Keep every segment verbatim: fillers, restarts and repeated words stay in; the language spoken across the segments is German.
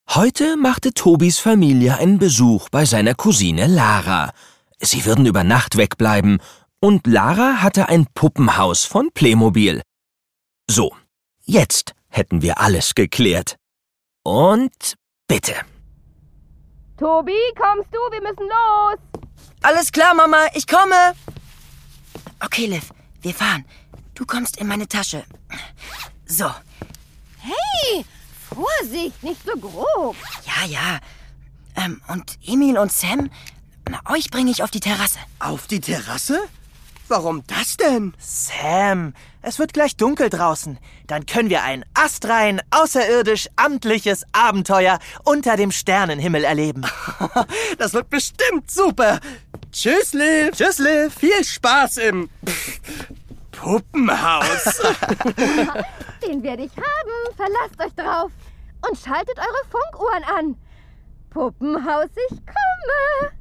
Heute machte Tobis Familie einen Besuch bei seiner Cousine Lara. Sie würden über Nacht wegbleiben und Lara hatte ein Puppenhaus von Playmobil. So, jetzt hätten wir alles geklärt. Und bitte. Tobi, kommst du? Wir müssen los. Alles klar, Mama, ich komme. Okay, Liv, wir fahren. Du kommst in meine Tasche. So. Hey, Vorsicht, nicht so grob. Ja, ja. Ähm, und Emil und Sam, na, euch bringe ich auf die Terrasse. Auf die Terrasse? Warum das denn? Sam, es wird gleich dunkel draußen. Dann können wir ein astrein, außerirdisch, amtliches Abenteuer unter dem Sternenhimmel erleben. Das wird bestimmt super. Tschüss, Liv. Tschüss, Liv. Viel Spaß im pff, Puppenhaus. Den werde ich haben. Verlasst euch drauf. Und schaltet eure Funkuhren an. Puppenhaus, ich komme.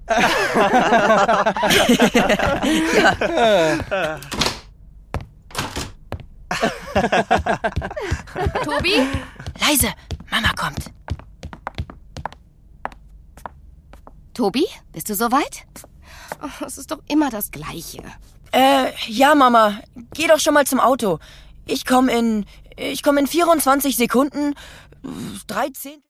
Tobi? Leise, Mama kommt. Tobi, bist du soweit? Oh, es ist doch immer das Gleiche. Äh, ja, Mama. Geh doch schon mal zum Auto. Ich komme in... Ich komme in vierundzwanzig Sekunden... dreizehn...